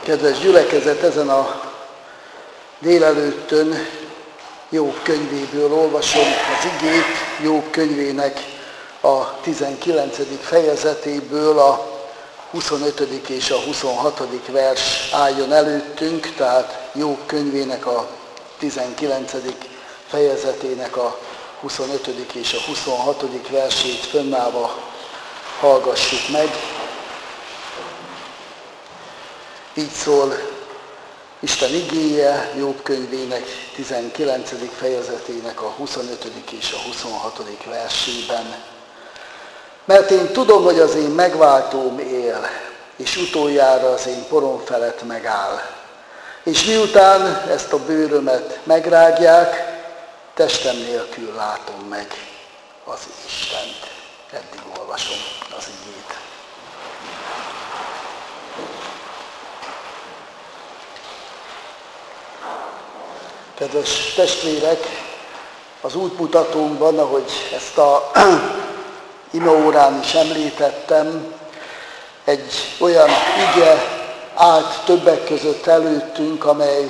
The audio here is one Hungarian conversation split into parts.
Kedves gyülekezet, ezen a délelőttön Jobb könyvéből olvasom az igét, Jobb könyvének a 19. fejezetéből a 25. és a 26. vers álljon előttünk, tehát Jobb könyvének a 19. fejezetének a 25. és a 26. versét fönnállva hallgassuk meg. Így szól Isten igéje Jobb könyvének 19. fejezetének a 25. és a 26. versében. Mert én tudom, hogy az én megváltóm él, és utoljára az én porom felett megáll. És miután ezt a bőrömet megrágják, testem nélkül látom meg az Istent. Eddig olvasom az igét. Kedves testvérek, az útmutatónkban, ahogy ezt a imaórán is említettem, egy olyan ige állt többek között előttünk, amely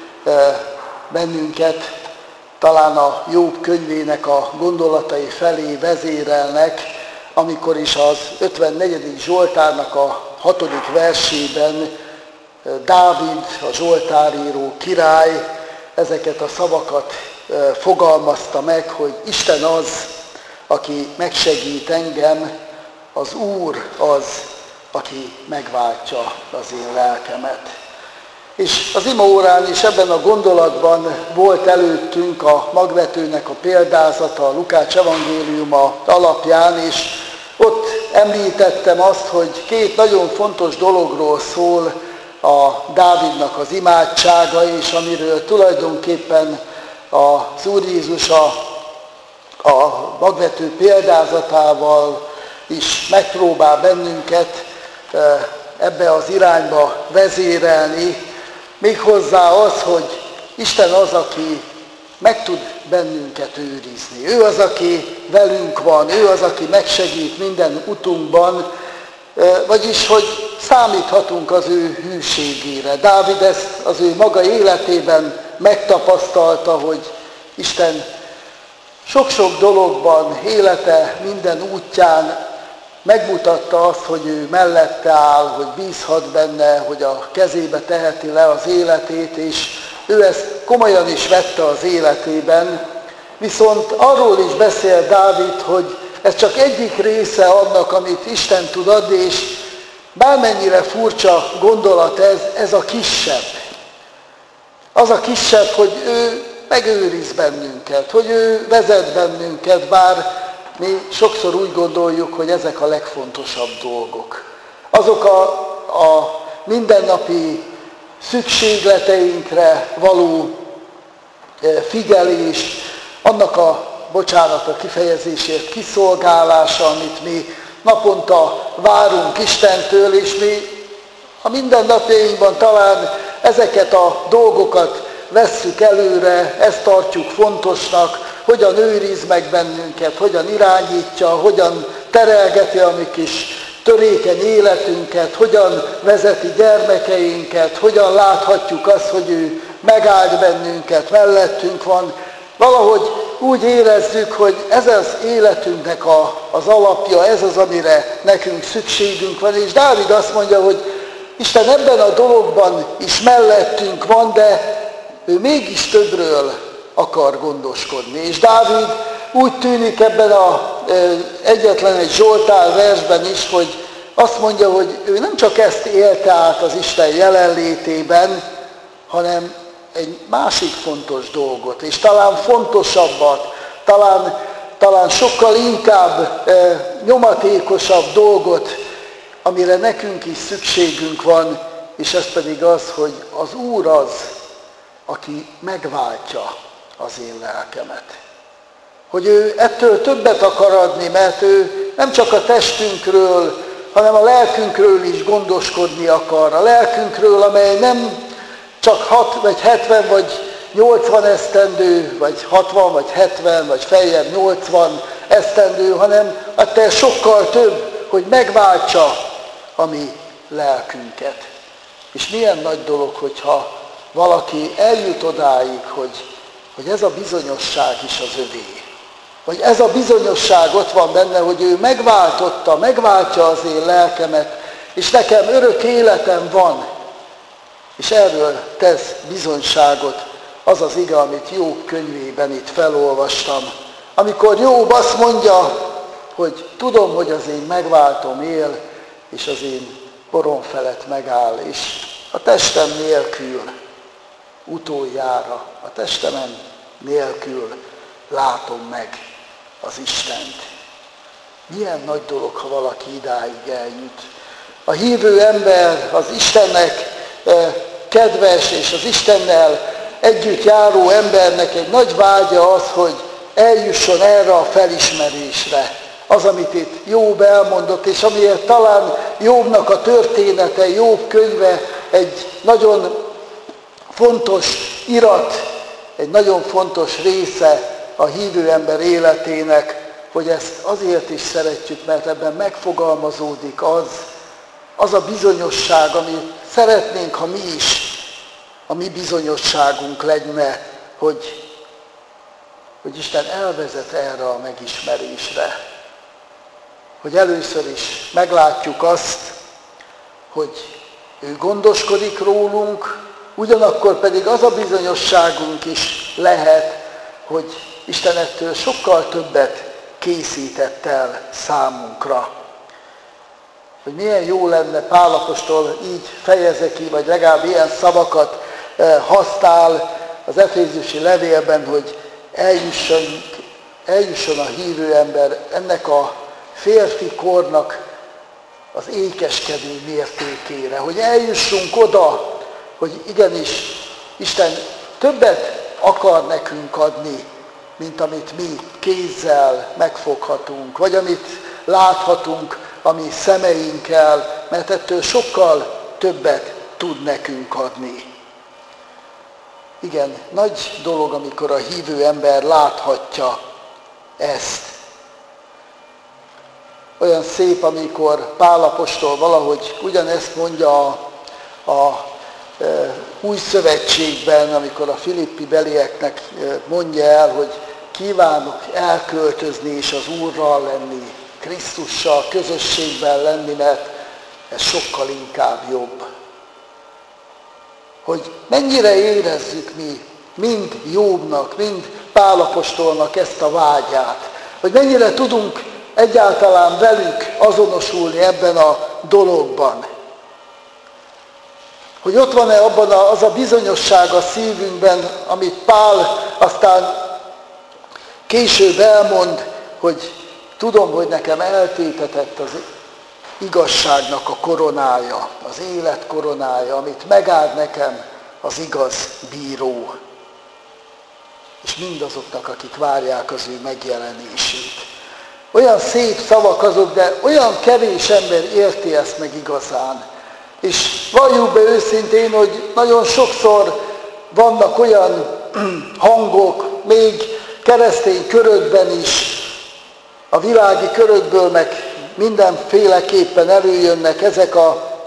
bennünket talán a Jobb könyvének a gondolatai felé vezérelnek, amikor is az 54. Zsoltárnak a 6. versében Dávid, a zsoltáríró király, ezeket a szavakat fogalmazta meg, hogy Isten az, aki megsegít engem, az Úr az, aki megváltja az én lelkemet. És az imaórán is ebben a gondolatban volt előttünk a magvetőnek a példázata, a Lukács evangéliuma alapján, és ott említettem azt, hogy két nagyon fontos dologról szól a Dávidnak az imádsága, és amiről tulajdonképpen az Úr Jézus a magvető példázatával is megpróbál bennünket ebbe az irányba vezérelni, méghozzá az, hogy Isten az, aki meg tud bennünket őrizni. Ő az, aki velünk van, ő az, aki megsegít minden utunkban, vagyis, hogy számíthatunk az ő hűségére. Dávid ezt az ő maga életében megtapasztalta, hogy Isten sok-sok dologban, élete minden útján megmutatta azt, hogy ő mellette áll, hogy bízhat benne, hogy a kezébe teheti le az életét, és ő ezt komolyan is vette az életében. Viszont arról is beszél Dávid, hogy ez csak egyik része annak, amit Isten tud adni, és bármennyire furcsa gondolat ez a kisebb. Az a kisebb, hogy ő megőriz bennünket, hogy ő vezet bennünket, bár mi sokszor úgy gondoljuk, hogy ezek a legfontosabb dolgok. Azok a mindennapi szükségleteinkre való figyelés, annak a, bocsánat a kifejezésért, kiszolgálása, amit mi naponta várunk Istentől, és mi a mindennapjainkban talán ezeket a dolgokat vesszük előre, ezt tartjuk fontosnak, hogyan őriz meg bennünket, hogyan irányítja, hogyan terelgeti a mi kis törékeny életünket, hogyan vezeti gyermekeinket, hogyan láthatjuk azt, hogy ő megáld bennünket, mellettünk van. Valahogy úgy érezzük, hogy ez az életünknek az alapja, ez az, amire nekünk szükségünk van. És Dávid azt mondja, hogy Isten ebben a dologban is mellettünk van, de ő mégis többről akar gondoskodni. És Dávid úgy tűnik ebben egyetlen egy Zsoltár versben is, hogy azt mondja, hogy ő nem csak ezt élte át az Isten jelenlétében, hanem egy másik fontos dolgot, és talán fontosabbat, talán sokkal inkább nyomatékosabb dolgot, amire nekünk is szükségünk van, és ez pedig az, hogy az Úr az, aki megváltja az én lelkemet. Hogy ő ettől többet akar adni, mert ő nem csak a testünkről, hanem a lelkünkről is gondoskodni akar. A lelkünkről, amely nem csak 6 vagy 70 vagy 80 esztendő, vagy 60 vagy 70, vagy feljebb 80 esztendő, hanem attól sokkal több, hogy megváltsa a mi lelkünket. És milyen nagy dolog, hogyha valaki eljut odáig, hogy ez a bizonyosság is az övé. Vagy ez a bizonyosság ott van benne, hogy ő megváltja az én lelkemet, és nekem örök életem van. És erről tesz bizonyságot az az ige, amit Jób könyvében itt felolvastam. Amikor Jób azt mondja, hogy tudom, hogy az én megváltom él, és az én porom felett megáll, és a testem nélkül utoljára, a testemen nélkül látom meg az Istent. Milyen nagy dolog, ha valaki idáig eljut. A hívő ember, az Istennek kedves, és az Istennel együtt járó embernek egy nagy vágya az, hogy eljusson erre a felismerésre. Az, amit itt Jób elmondott, és amiért talán Jóbnak a története, Jób könyve egy nagyon fontos irat, egy nagyon fontos része a hívő ember életének, hogy ezt azért is szeretjük, mert ebben megfogalmazódik az a bizonyosság, amit szeretnénk, ha mi is, a mi bizonyosságunk lenne, hogy Isten elvezet erre a megismerésre. Hogy először is meglátjuk azt, hogy ő gondoskodik rólunk, ugyanakkor pedig az a bizonyosságunk is lehet, hogy Isten ettől sokkal többet készített el számunkra. Hogy milyen jó lenne, Pál apostol így fejezi ki, vagy legalább ilyen szavakat használ az efézusi levélben, hogy eljusson a hívő ember ennek a férfi kornak az ékeskedő mértékére, hogy eljussunk oda, hogy igenis Isten többet akar nekünk adni, mint amit mi kézzel megfoghatunk, vagy amit láthatunk a mi szemeinkkel, mert ettől sokkal többet tud nekünk adni. Igen, nagy dolog, amikor a hívő ember láthatja ezt. Olyan szép, amikor Pál apostol valahogy ugyanezt mondja a új szövetségben, amikor a filippi belieknek mondja el, hogy kívánok elköltözni és az Úrral lenni, Krisztussal közösségben lenni, mert ez sokkal inkább jobb. Hogy mennyire érezzük mi, mind Jóbnak, mind Pál apostolnak ezt a vágyát, hogy mennyire tudunk egyáltalán velük azonosulni ebben a dologban. Hogy ott van-e abban az a bizonyosság a szívünkben, amit Pál aztán később elmond, hogy tudom, hogy nekem eltétetett az igazságnak a koronája, az élet koronája, amit megáld nekem az igaz bíró. És mindazoknak, akik várják az ő megjelenését. Olyan szép szavak azok, de olyan kevés ember érti ezt meg igazán. És valljuk be őszintén, hogy nagyon sokszor vannak olyan hangok, még keresztény körökben is, a világi körökből meg mindenféleképpen előjönnek ezek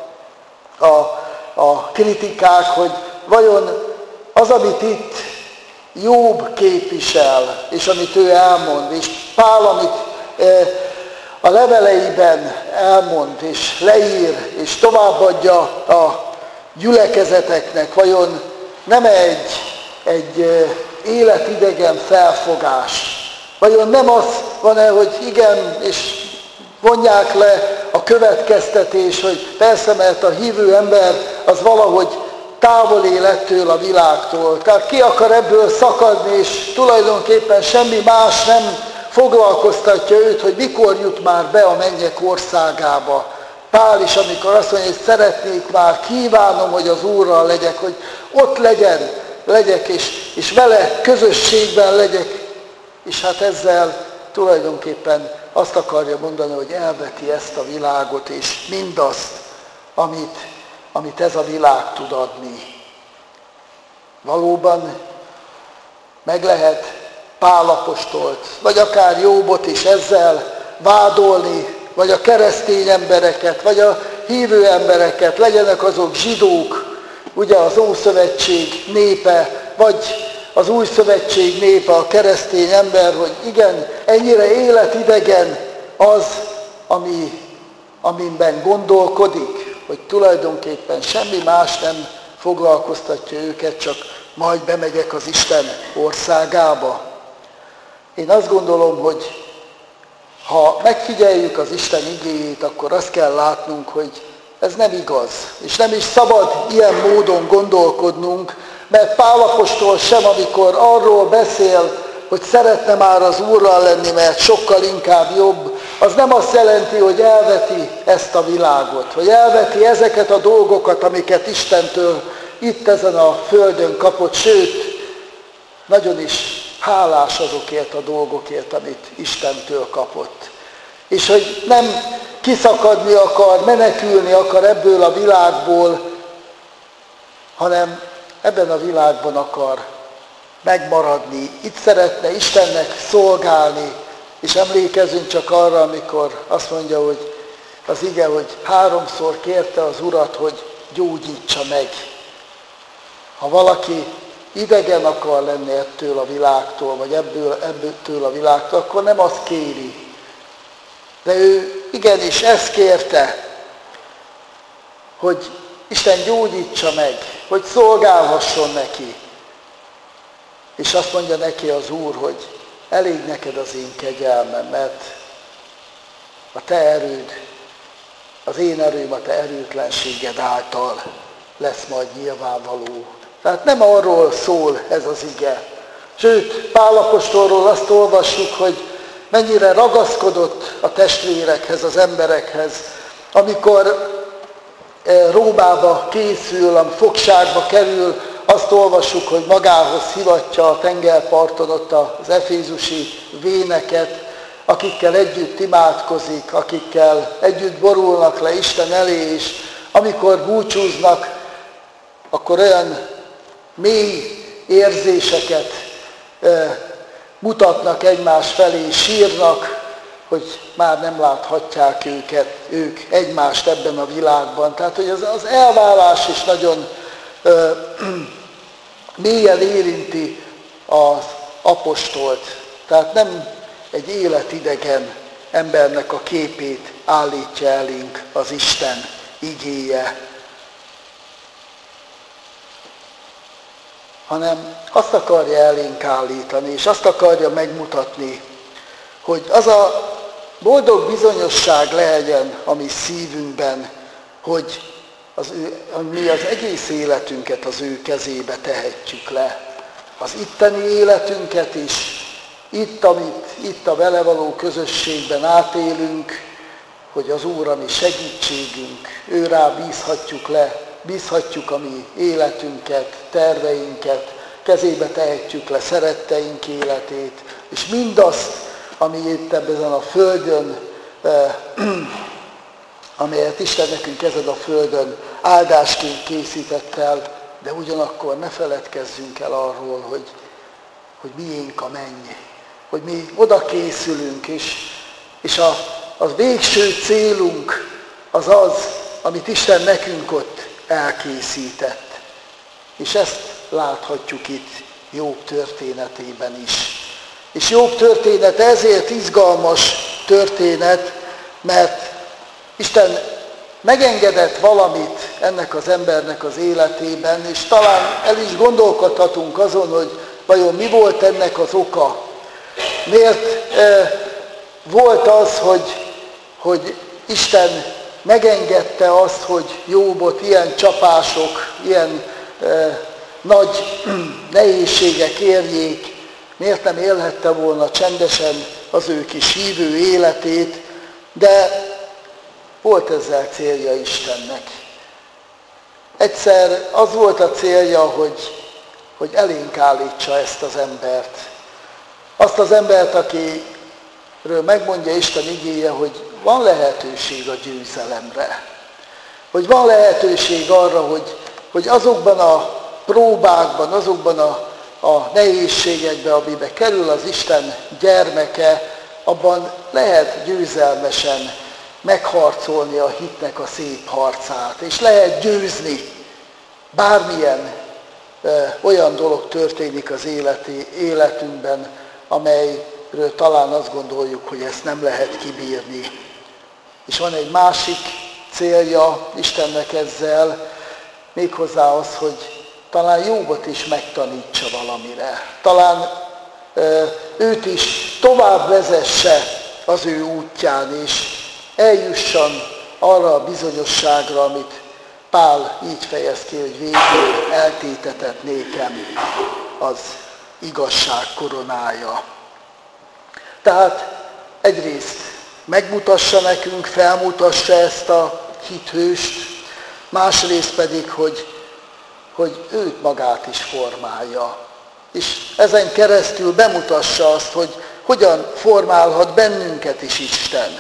a kritikák, hogy vajon az, amit itt Jób képvisel, és amit ő elmond, és Pál, amit a leveleiben elmond, és leír, és továbbadja a gyülekezeteknek, vajon nem egy életidegen felfogás? Vajon nem az van-e, hogy igen, és vonják le a következtetés, hogy persze, mert a hívő ember az valahogy távol él ettől a világtól. Tehát ki akar ebből szakadni, és tulajdonképpen semmi más nem foglalkoztatja őt, hogy mikor jut már be a mennyek országába. Pál is, amikor azt mondja, hogy szeretnék már, kívánom, hogy az Úrral legyek, hogy ott legyek, és vele közösségben legyek. És hát ezzel tulajdonképpen azt akarja mondani, hogy elveti ezt a világot, és mindazt, amit ez a világ tud adni. Valóban meg lehet Pál apostolt, vagy akár Jóbot is ezzel vádolni, vagy a keresztény embereket, vagy a hívő embereket, legyenek azok zsidók, ugye az Ószövetség népe, vagy az Új Szövetség népe, a keresztény ember, hogy igen, ennyire életidegen az, amiben gondolkodik, hogy tulajdonképpen semmi más nem foglalkoztatja őket, csak majd bemegyek az Isten országába. Én azt gondolom, hogy ha megfigyeljük az Isten igéjét, akkor azt kell látnunk, hogy ez nem igaz. És nem is szabad ilyen módon gondolkodnunk, mert Pál apostol sem, amikor arról beszél, hogy szeretne már az Úrral lenni, mert sokkal inkább jobb, az nem azt jelenti, hogy elveti ezt a világot, hogy elveti ezeket a dolgokat, amiket Istentől itt ezen a földön kapott, sőt, nagyon is hálás azokért a dolgokért, amit Istentől kapott. És hogy nem kiszakadni akar, menekülni akar ebből a világból, hanem ebben a világban akar megmaradni. Itt szeretne Istennek szolgálni, és emlékezzünk csak arra, amikor azt mondja, hogy az ige, hogy 3-szor kérte az Urat, hogy gyógyítsa meg. Ha valaki idegen akar lenni ettől a világtól, vagy ebből a világtól, akkor nem azt kéri. De ő igenis ezt kérte, hogy Isten gyógyítsa meg, hogy szolgálhasson neki. És azt mondja neki az Úr, hogy elég neked az én kegyelmem, mert a te erőd, az én erőm a te erőtlenséged által lesz majd nyilvánvaló. Tehát nem arról szól ez az ige. Sőt, Pál apostolról azt olvassuk, hogy mennyire ragaszkodott a testvérekhez, az emberekhez, amikor Rómába készül, a fogságba kerül, azt olvassuk, hogy magához hivatja a tengerparton ott az efézusi véneket, akikkel együtt imádkozik, akikkel együtt borulnak le Isten elé, és amikor búcsúznak, akkor olyan mély érzéseket mutatnak egymás felé, sírnak, hogy már nem láthatják ők egymást ebben a világban. Tehát, hogy az elválás is nagyon mélyen érinti az apostolt. Tehát nem egy életidegen embernek a képét állítja elénk az Isten igéje, hanem azt akarja elénk állítani, és azt akarja megmutatni, hogy az a boldog bizonyosság legyen a mi szívünkben, hogy mi az egész életünket az ő kezébe tehetjük le. Az itteni életünket is, amit itt a vele való közösségben átélünk, hogy az Úr a mi segítségünk, ő rá bízhatjuk a mi életünket, terveinket, kezébe tehetjük le szeretteink életét, és mindazt, ami itt ezen a földön, amelyet Isten nekünk ezen a földön áldásként készített el, de ugyanakkor ne feledkezzünk el arról, hogy miénk a menny, hogy mi oda készülünk, és a végső célunk az az, amit Isten nekünk ott elkészített. És ezt láthatjuk itt Jobb történetében is. És Jobb történet ezért izgalmas történet, mert Isten megengedett valamit ennek az embernek az életében, és talán el is gondolkodhatunk azon, hogy vajon mi volt ennek az oka. Miért volt az, hogy Isten megengedte azt, hogy Jobbot ilyen csapások, ilyen nagy nehézségek érjék, miért nem élhette volna csendesen az ő kis hívő életét, de volt ezzel célja Istennek. Egyszer az volt a célja, hogy elénk állítsa ezt az embert. Azt az embert, akiről megmondja Isten igéje, hogy van lehetőség a győzelemre. Hogy van lehetőség arra, hogy azokban a próbákban, azokban a nehézségekben, amiben kerül az Isten gyermeke, abban lehet győzelmesen megharcolni a hitnek a szép harcát, és lehet győzni. bármilyen olyan dolog történik az életünkben, amelyről talán azt gondoljuk, hogy ezt nem lehet kibírni. És van egy másik célja Istennek ezzel, méghozzá az, hogy talán Jóbot is megtanítsa valamire. Talán őt is tovább vezesse az ő útján, és eljusson arra a bizonyosságra, amit Pál így fejez ki, hogy végül eltétetett nékem az igazság koronája. Tehát egyrészt megmutassa nekünk, felmutassa ezt a hithőst, másrészt pedig, hogy őt magát is formálja. És ezen keresztül bemutassa azt, hogy hogyan formálhat bennünket is Isten.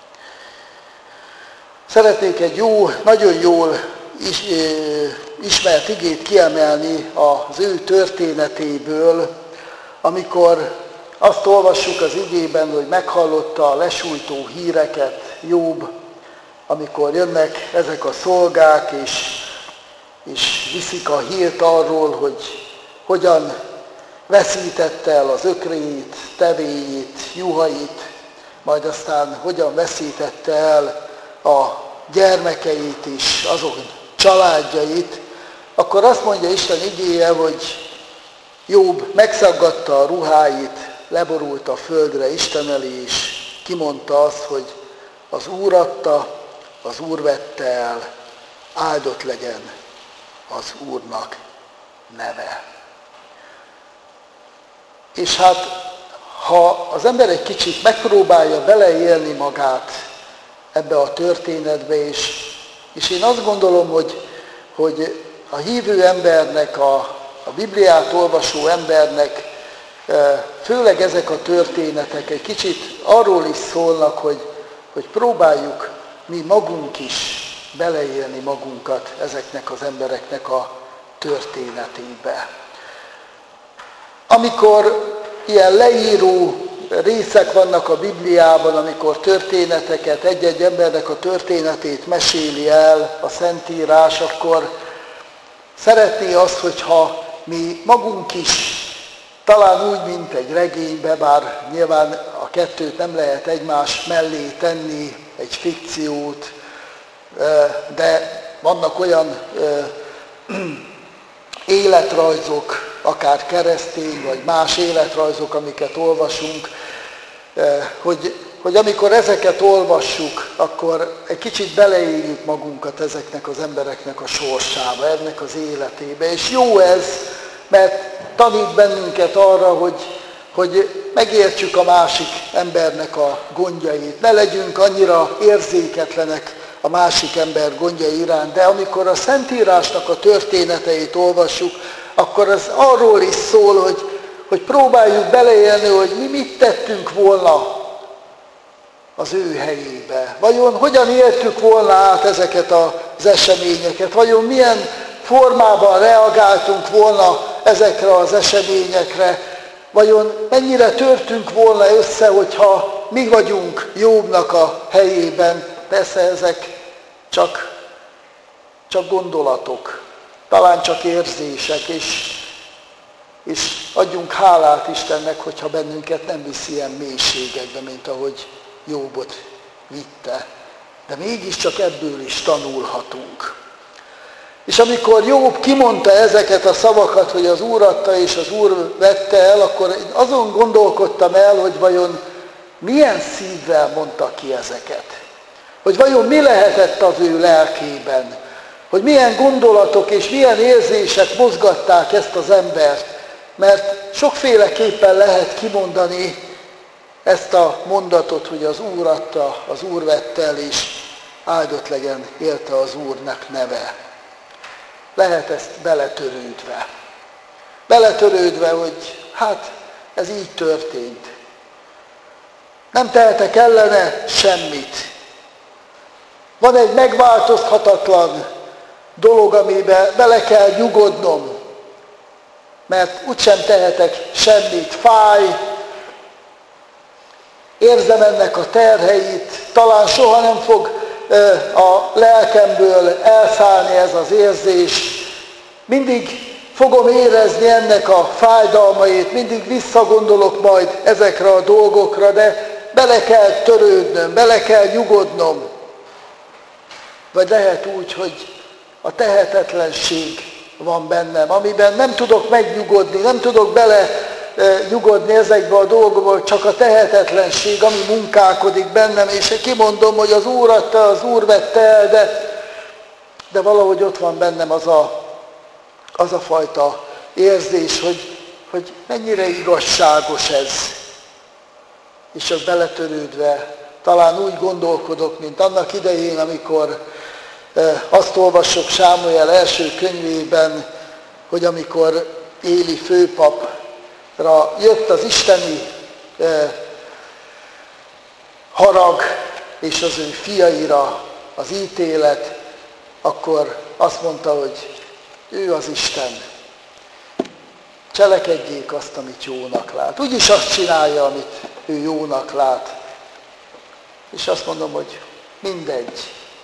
Szeretnék egy nagyon jól ismert igét kiemelni az ő történetéből, amikor azt olvassuk az igében, hogy meghallotta a lesújtó híreket Jób, amikor jönnek ezek a szolgák, és viszik a hírt arról, hogy hogyan veszítette el az ökréjét, tevéjét, juhait, majd aztán hogyan veszítette el a gyermekeit is, azok családjait, akkor azt mondja Isten igéje, hogy Jób megszaggatta a ruháit, leborult a földre Isten elé, és kimondta azt, hogy az Úr adta, az Úr vette el, áldott legyen az Úrnak neve. És hát, ha az ember egy kicsit megpróbálja beleélni magát ebbe a történetbe, és én azt gondolom, hogy a hívő embernek, a Bibliát olvasó embernek főleg ezek a történetek egy kicsit arról is szólnak, hogy próbáljuk mi magunk is beleélni magunkat ezeknek az embereknek a történetébe. Amikor ilyen leíró részek vannak a Bibliában, amikor történeteket, egy-egy embernek a történetét meséli el a Szentírás, akkor szeretné azt, hogyha mi magunk is, talán úgy, mint egy regénybe, bár nyilván a kettőt nem lehet egymás mellé tenni, egy fikciót, de vannak olyan életrajzok, akár keresztény, vagy más életrajzok, amiket olvasunk, hogy amikor ezeket olvassuk, akkor egy kicsit beleéljük magunkat ezeknek az embereknek a sorsába, ennek az életébe. És jó ez, mert tanít bennünket arra, hogy megértsük a másik embernek a gondjait. Ne legyünk annyira érzéketlenek a másik ember gondjai iránt, de amikor a Szentírásnak a történeteit olvassuk, akkor az arról is szól, hogy próbáljuk beleélni, hogy mi mit tettünk volna az ő helyébe. Vajon hogyan éltük volna át ezeket az eseményeket? Vajon milyen formában reagáltunk volna ezekre az eseményekre? Vajon mennyire törtünk volna össze, hogyha mi vagyunk Jóbnak a helyében? Persze ezek csak gondolatok, talán csak érzések, és adjunk hálát Istennek, hogyha bennünket nem visz ilyen mélységekbe, mint ahogy Jóbot vitte. De mégiscsak ebből is tanulhatunk. És amikor Jób kimondta ezeket a szavakat, hogy az Úr adta és az Úr vette el, akkor azon gondolkodtam el, hogy vajon milyen szívvel mondta ki ezeket. Hogy vajon mi lehetett az ő lelkében. Hogy milyen gondolatok és milyen érzések mozgatták ezt az embert. Mert sokféleképpen lehet kimondani ezt a mondatot, hogy az Úr adta, az Úr vette el, és áldott legyen érte az Úrnak neve. Lehet ezt beletörődve, hogy hát ez így történt. Nem tehetek ellene semmit. Van egy megváltozhatatlan dolog, amiben bele kell nyugodnom, mert úgysem tehetek semmit, fáj, érzem ennek a terheit, talán soha nem fog a lelkemből elszállni ez az érzés, mindig fogom érezni ennek a fájdalmait, mindig visszagondolok majd ezekre a dolgokra, de bele kell törődnöm, bele kell nyugodnom. Vagy lehet úgy, hogy a tehetetlenség van bennem, amiben nem tudok megnyugodni, nem tudok bele nyugodni ezekbe a dolgokba, csak a tehetetlenség, ami munkálkodik bennem, és kimondom, hogy az Úr adta, az Úr vette el, de valahogy ott van bennem az a fajta érzés, hogy mennyire igazságos ez. És csak beletörődve talán úgy gondolkodok, mint annak idején, amikor azt olvassuk Sámuel első könyvében, hogy amikor Éli főpapra jött az isteni harag és az ő fiaira az ítélet, akkor azt mondta, hogy ő az Isten. Cselekedjék azt, amit jónak lát. Úgyis azt csinálja, amit ő jónak lát. És azt mondom, hogy mindegy.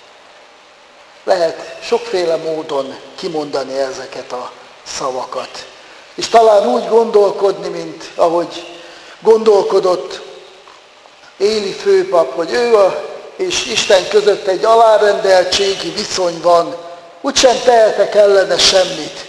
Lehet sokféle módon kimondani ezeket a szavakat. És talán úgy gondolkodni, mint ahogy gondolkodott Éli főpap, hogy ő és Isten között egy alárendeltségi viszony van, úgysem tehetek ellene semmit.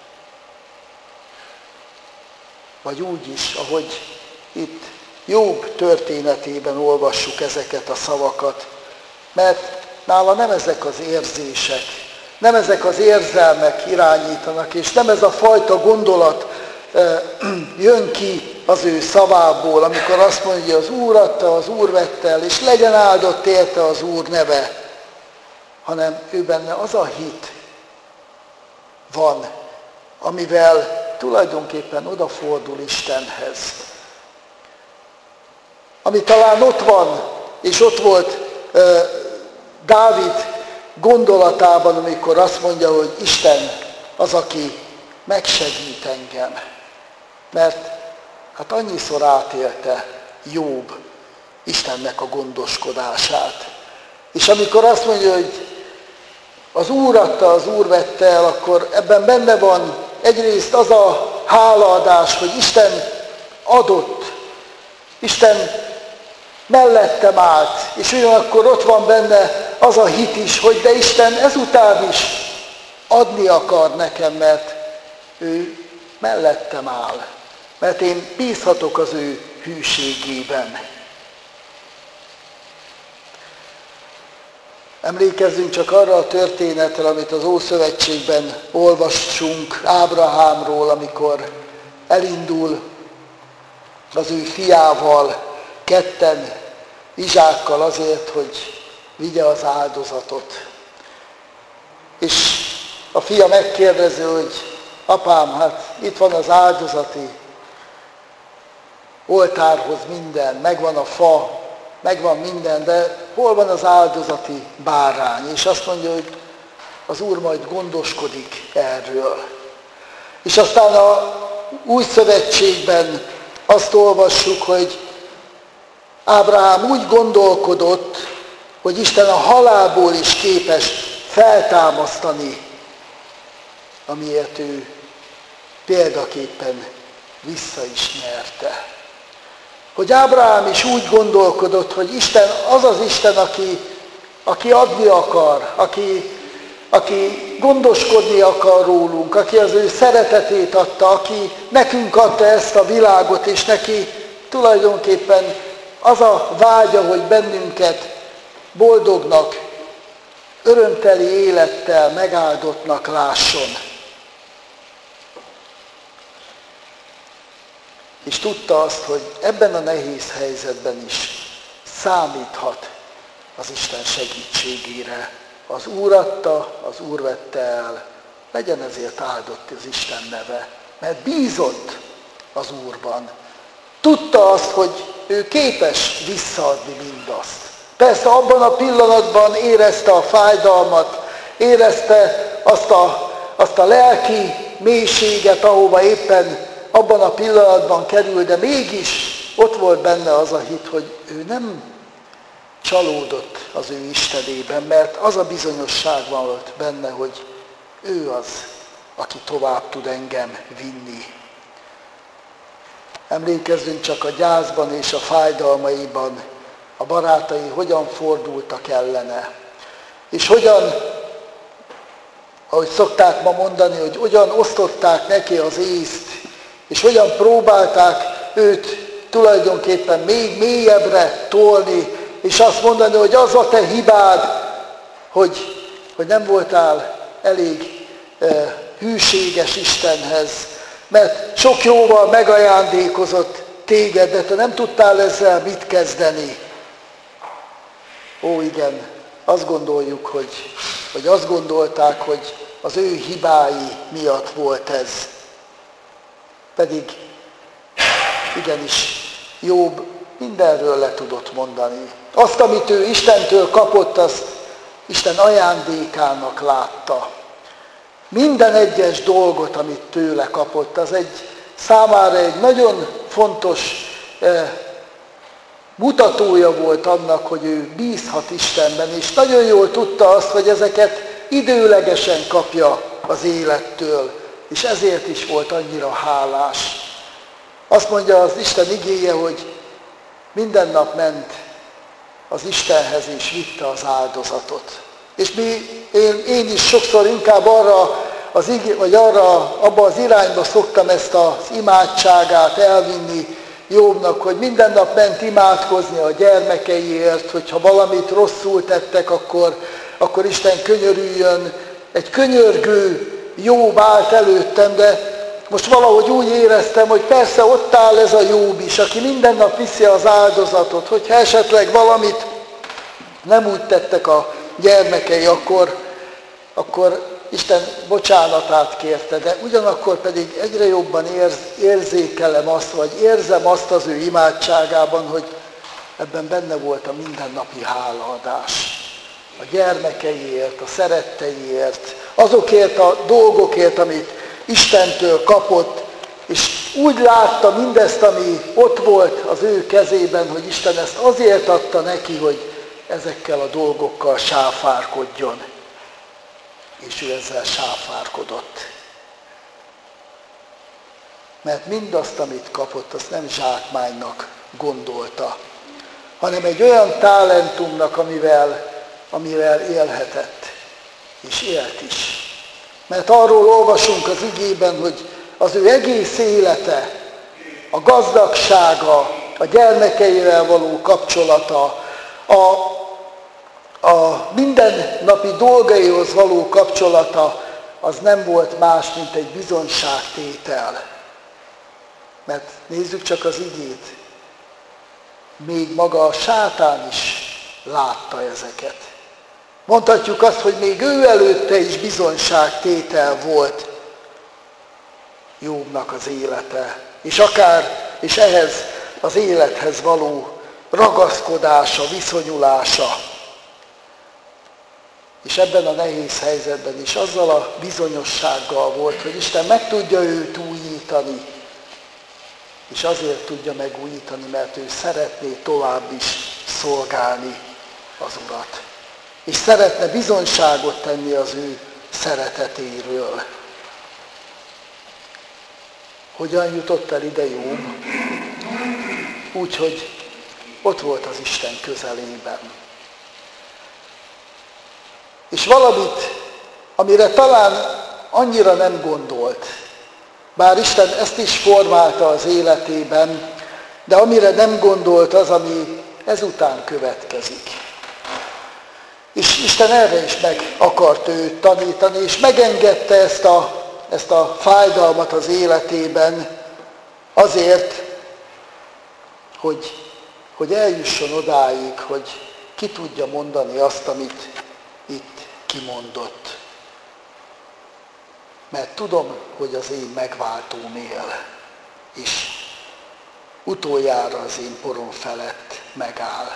Vagy úgy is, ahogy itt Jobb történetében olvassuk ezeket a szavakat, mert nála nem ezek az érzések, nem ezek az érzelmek irányítanak, és nem ez a fajta gondolat jön ki az ő szavából, amikor azt mondja, hogy az Úr adta, az Úr vette el, és legyen áldott érte az Úr neve, hanem ő benne az a hit van, amivel tulajdonképpen odafordul Istenhez. Ami talán ott van, és ott volt Dávid gondolatában, amikor azt mondja, hogy Isten az, aki megsegít engem. Mert hát annyiszor átélte Jobb Istennek a gondoskodását. És amikor azt mondja, hogy az Úr adta, az Úr vette el, akkor ebben benne van egyrészt az a hálaadás, hogy Isten adott, Isten mellettem állt, és ugyanakkor ott van benne az a hit is, hogy de Isten ezután is adni akar nekem, mert ő mellettem áll, mert én bízhatok az ő hűségében. Emlékezzünk csak arra a történetre, amit az Ószövetségben olvassunk Ábrahámról, amikor elindul az ő fiával, ketten Izsákkal azért, hogy vigye az áldozatot. És a fia megkérdezi, hogy apám, hát itt van az áldozati oltárhoz minden, megvan a fa, megvan minden, de hol van az áldozati bárány? És azt mondja, hogy az Úr majd gondoskodik erről. És aztán a Új Szövetségben azt olvassuk, hogy Ábrahám úgy gondolkodott, hogy Isten a halálból is képes feltámasztani, amiért ő példaképpen vissza is nyerte. Hogy Ábrahám is úgy gondolkodott, hogy Isten az az Isten, aki adni akar, aki gondoskodni akar rólunk, aki az ő szeretetét adta, aki nekünk adta ezt a világot, és neki tulajdonképpen az a vágya, hogy bennünket boldognak, örömteli élettel megáldottnak lásson. És tudta azt, hogy ebben a nehéz helyzetben is számíthat az Isten segítségére. Az Úr adta, az Úr vette el, legyen ezért áldott az Isten neve, mert bízott az Úrban. Tudta azt, hogy ő képes visszaadni mindazt. Persze abban a pillanatban érezte a fájdalmat, érezte azt a lelki mélységet, ahova éppen abban a pillanatban kerül, de mégis ott volt benne az a hit, hogy ő nem csalódott az ő Istenében, mert az a bizonyosság volt benne, hogy ő az, aki tovább tud engem vinni. Emlékezzünk csak a gyászban és a fájdalmaiban, a barátai hogyan fordultak ellene. És hogyan, ahogy szokták ma mondani, hogy hogyan osztották neki az észt, és hogyan próbálták őt tulajdonképpen még mélyebbre tolni, és azt mondani, hogy az a te hibád, hogy nem voltál elég hűséges Istenhez, mert sok jóval megajándékozott téged, de te nem tudtál ezzel mit kezdeni. Ó, igen, azt gondoljuk, hogy azt gondolták, hogy az ő hibái miatt volt ez. Pedig igenis Jobb mindenről le tudott mondani. Azt, amit ő Istentől kapott, azt Isten ajándékának látta. Minden egyes dolgot, amit tőle kapott, az számára egy nagyon fontos mutatója volt annak, hogy ő bízhat Istenben, és nagyon jól tudta azt, hogy ezeket időlegesen kapja az élettől, és ezért is volt annyira hálás. Azt mondja az Isten igéje, hogy minden nap ment az Istenhez és vitte az áldozatot. És én is sokszor inkább abba az irányba szoktam ezt az imádságát elvinni Jobbnak, hogy minden nap ment imádkozni a gyermekeiért, hogyha valamit rosszul tettek, akkor Isten könyörüljön. Egy könyörgő Jobb állt előttem, de most valahogy úgy éreztem, hogy persze ott áll ez a Jobb is, aki minden nap viszi az áldozatot, hogyha esetleg valamit nem úgy tettek a gyermekei, akkor Isten bocsánatát kérte, de ugyanakkor pedig egyre jobban érzékelem azt, vagy érzem azt az ő imádságában, hogy ebben benne volt a mindennapi hálaadás. A gyermekeiért, a szeretteiért, azokért a dolgokért, amit Istentől kapott, és úgy látta mindezt, ami ott volt az ő kezében, hogy Isten ezt azért adta neki, hogy ezekkel a dolgokkal sáfárkodjon. És ő ezzel sáfárkodott. Mert mindazt, amit kapott, azt nem zsákmánynak gondolta, hanem egy olyan talentumnak, amivel élhetett, és élt is. Mert arról olvasunk az igében, hogy az ő egész élete, a gazdagsága, a gyermekeivel való kapcsolata, a mindennapi dolgaihoz való kapcsolata, az nem volt más, mint egy bizonyságtétel. Mert nézzük csak az igét, még maga a sátán is látta ezeket. Mondhatjuk azt, hogy még ő előtte is bizonyságtétel volt Jobbnak az élete, és ehhez az élethez való ragaszkodása, viszonyulása. És ebben a nehéz helyzetben is azzal a bizonyossággal volt, hogy Isten meg tudja őt újítani, és azért tudja megújítani, mert ő szeretné tovább is szolgálni az Urat. És szeretne bizonyságot tenni az ő szeretetéről. Hogyan jutott el ide Jobb? Úgyhogy ott volt az Isten közelében. És valamit, amire talán annyira nem gondolt, bár Isten ezt is formálta az életében, de amire nem gondolt az, ami ezután következik. És Isten erre is meg akart őt tanítani, és megengedte ezt a fájdalmat az életében azért, hogy eljusson odáig, hogy ki tudja mondani azt, amit itt kimondott. Mert tudom, hogy az én megváltóm él, és utoljára az én porom felett megáll.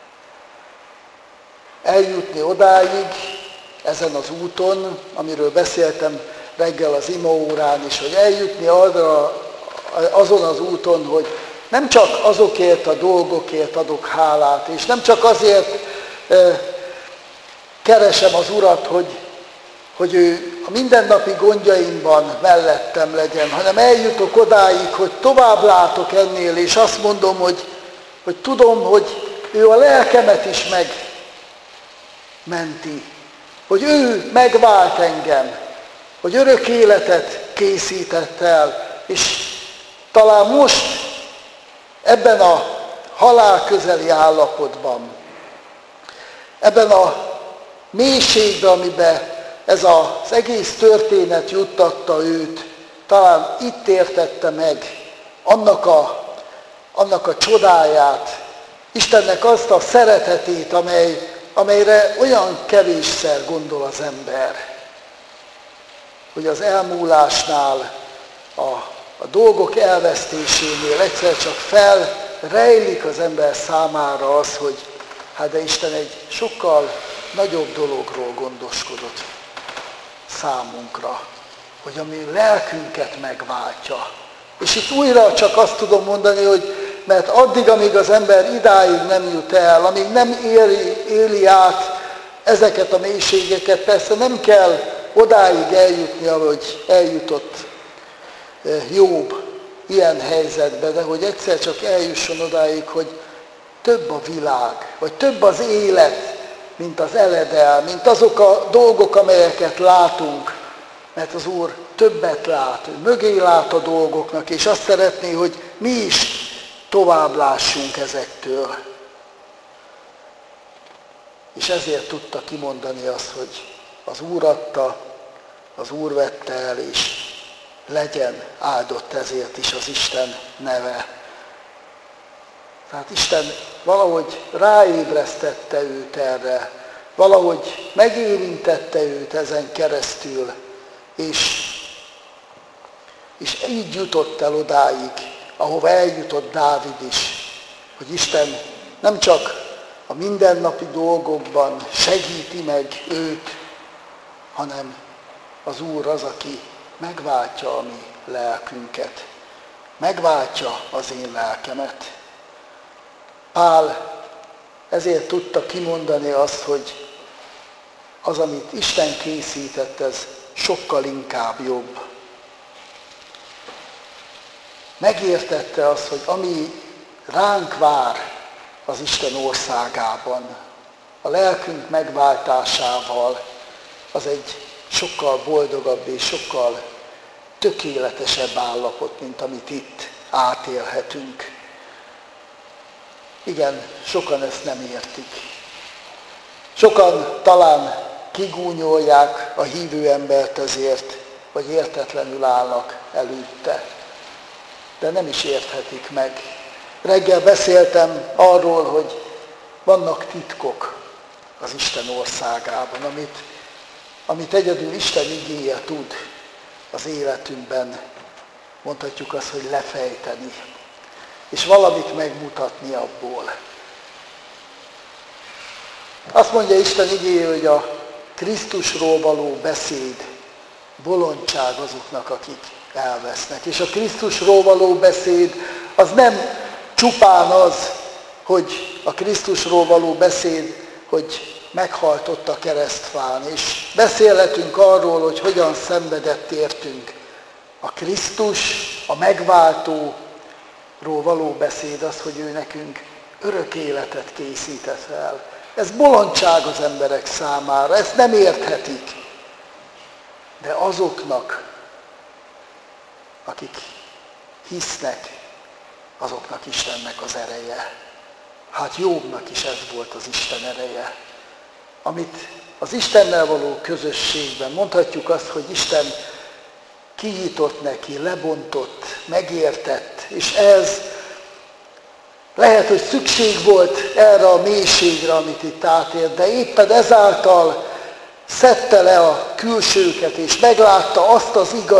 Eljutni odáig, ezen az úton, amiről beszéltem reggel az imaórán is, hogy eljutni azon az úton, hogy nem csak azokért a dolgokért adok hálát, és nem csak azért keresem az Urat, hogy ő a mindennapi gondjaimban mellettem legyen, hanem eljutok odáig, hogy tovább látok ennél, és azt mondom, hogy tudom, hogy ő a lelkemet is megmenti, hogy ő megvált engem, hogy örök életet készített el, és talán most ebben a halál közeli állapotban, ebben a mélységben, amiben ez az egész történet juttatta őt, talán itt értette meg annak a csodáját, Istennek azt a szeretetét, amelyre olyan kevésszer gondol az ember, hogy az elmúlásnál, a dolgok elvesztésénél egyszer csak felrejlik az ember számára az, hogy hát de Isten egy sokkal nagyobb dologról gondoskodott számunkra, hogy a mi lelkünket megváltja. És itt újra csak azt tudom mondani, hogy mert addig, amíg az ember idáig nem jut el, amíg nem éli át ezeket a mélységeket, persze nem kell odáig eljutni, ahogy eljutott Jobb ilyen helyzetbe, de hogy egyszer csak eljusson odáig, hogy több a világ, vagy több az élet, mint az eledel, mint azok a dolgok, amelyeket látunk, mert az Úr többet lát, ő mögé lát a dolgoknak, és azt szeretné, hogy mi is tovább lássunk ezektől. És ezért tudta kimondani azt, hogy az Úr adta, az Úr vette el, és legyen áldott ezért is az Isten neve. Tehát Isten valahogy ráébresztette őt erre, valahogy megérintette őt ezen keresztül, és így jutott el odáig, ahova eljutott Dávid is, hogy Isten nem csak a mindennapi dolgokban segíti meg őt, hanem az Úr az, aki megváltja a mi lelkünket, megváltja az én lelkemet. Pál ezért tudta kimondani azt, hogy az, amit Isten készített, ez sokkal inkább jobb. Megértette azt, hogy ami ránk vár az Isten országában, a lelkünk megváltásával, az egy sokkal boldogabb és sokkal tökéletesebb állapot, mint amit itt átélhetünk. Igen, sokan ezt nem értik. Sokan talán kigúnyolják a hívő embert ezért, vagy értetlenül állnak előtte. De nem is érthetik meg. Reggel beszéltem arról, hogy vannak titkok az Isten országában, amit egyedül Isten igéje tud az életünkben, mondhatjuk azt, hogy lefejteni, és valamit megmutatni abból. Azt mondja Isten igéje, hogy a Krisztusról való beszéd bolondság azoknak, akik elvesznek. És a Krisztusról való beszéd az nem csupán az, hogy a Krisztusról való beszéd, hogy meghalt ott a keresztfán, és beszélhetünk arról, hogy hogyan szenvedett értünk. A Krisztus, a megváltóról való beszéd az, hogy ő nekünk örök életet készített el. Ez bolondság az emberek számára, ezt nem érthetik. De azoknak, akik hisznek, azoknak Istennek az ereje. Hát Jobbnak is ez volt az Isten ereje. Amit az Istennel való közösségben mondhatjuk azt, hogy Isten kinyitott neki, lebontott, megértett, és ez lehet, hogy szükség volt erre a mélységre, amit itt átélt, de éppen ezáltal szedte le a külsőket, és meglátta azt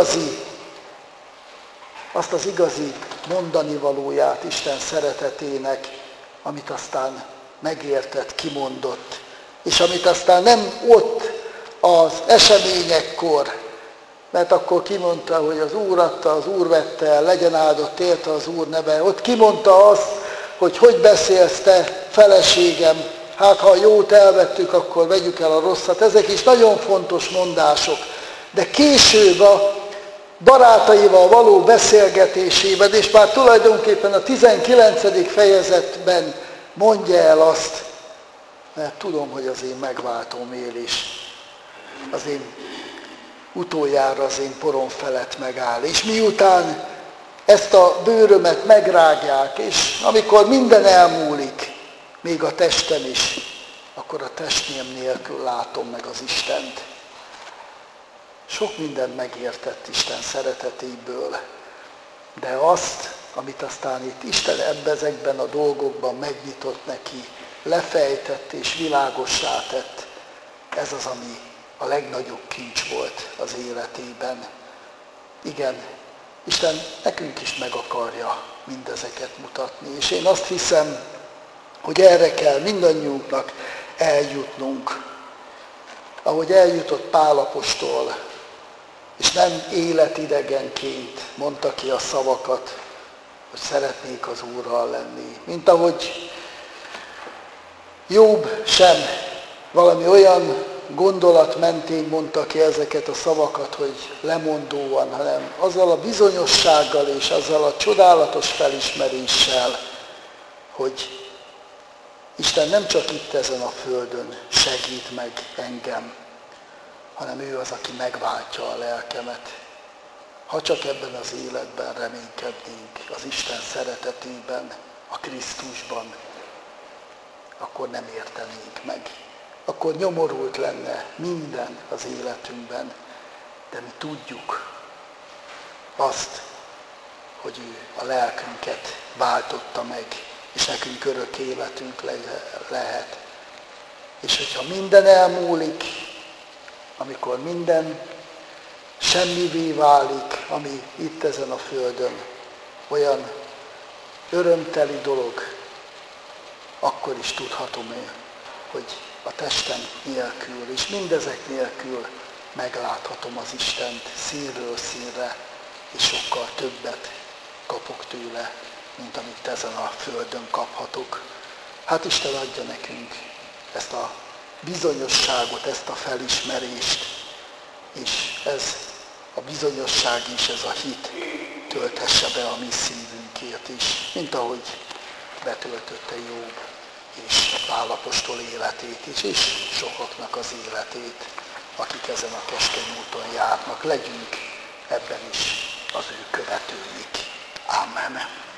az igazi mondani valóját Isten szeretetének, amit aztán megértett, kimondott, és amit aztán nem ott az eseményekkor, mert akkor kimondta, hogy az Úr adta, az Úr vette el, legyen áldott érte az Úr neve. Ott kimondta azt, hogy beszélsz te, feleségem, hát ha a jót elvettük, akkor vegyük el a rosszat. Ezek is nagyon fontos mondások. De később a barátaival való beszélgetésében, és már tulajdonképpen a 19. fejezetben mondja el azt, mert tudom, hogy az én megváltóm él is, az én utoljára az én porom felett megáll. És miután ezt a bőrömet megrágják, és amikor minden elmúlik, még a testem is, akkor a testém nélkül látom meg az Istent. Sok mindent megértett Isten szeretetéből, de azt, amit aztán itt Isten ezekben a dolgokban megnyitott neki, lefejtett és világossá tett, ez az, ami a legnagyobb kincs volt az életében. Igen, Isten nekünk is meg akarja mindezeket mutatni, és én azt hiszem, hogy erre kell mindannyiunknak eljutnunk. Ahogy eljutott Pál apostol, és nem életidegenként mondta ki a szavakat, hogy szeretnék az Úrral lenni. Mint ahogy Jobb sem valami olyan gondolat mentén mondta ki ezeket a szavakat, hogy lemondóan, hanem azzal a bizonyossággal és azzal a csodálatos felismeréssel, hogy Isten nem csak itt ezen a földön segít meg engem, hanem ő az, aki megváltja a lelkemet. Ha csak ebben az életben reménykednénk, az Isten szeretetében, a Krisztusban, akkor nem értenénk meg. Akkor nyomorult lenne minden az életünkben, de mi tudjuk azt, hogy ő a lelkünket váltotta meg, és nekünk örök életünk lehet. És hogyha minden elmúlik, amikor minden semmivé válik, ami itt ezen a földön olyan örömteli dolog, akkor is tudhatom én, hogy a testem nélkül, és mindezek nélkül megláthatom az Istent színről színre, és sokkal többet kapok tőle, mint amit ezen a földön kaphatok. Hát Isten adja nekünk ezt a bizonyosságot, ezt a felismerést, és ez a bizonyosság is, ez a hit tölthesse be a mi szívünkért is, mint ahogy betöltötte Jobb és Pál apostol életét is, és sokaknak az életét, akik ezen a keskeny úton járnak. Legyünk ebben is az ő követőik. Amen.